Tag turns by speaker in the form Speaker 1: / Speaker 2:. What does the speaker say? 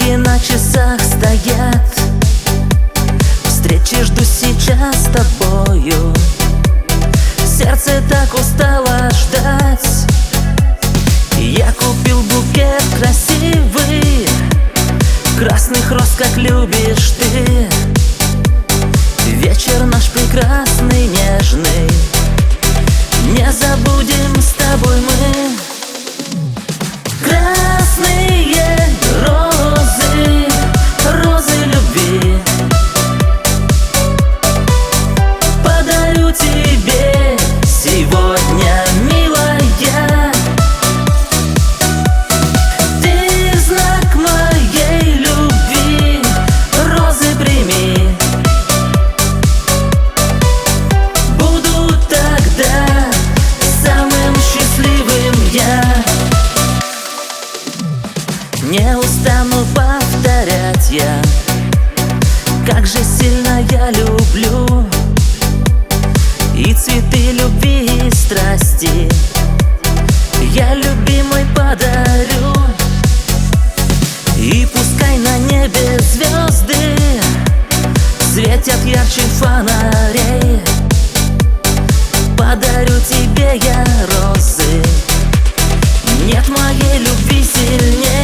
Speaker 1: Стрелки на часах стоят, встречи жду сейчас с тобою. Сердце так устало ждать. Я купил букет красивый, красных роз, как любишь ты. Вечер наш прекрасный, нежный, не забудем с тобой мы. Красные розы, розы любви, подарю тебе сегодня, милая. Ты знак моей любви, розы прими. Буду тогда самым счастливым я. Не устану повторять я, как же сильно я люблю. И цветы любви и страсти я любимой подарю. И пускай на небе звезды светят ярче фонарей, подарю тебе я розы. Нет моей любви сильнее.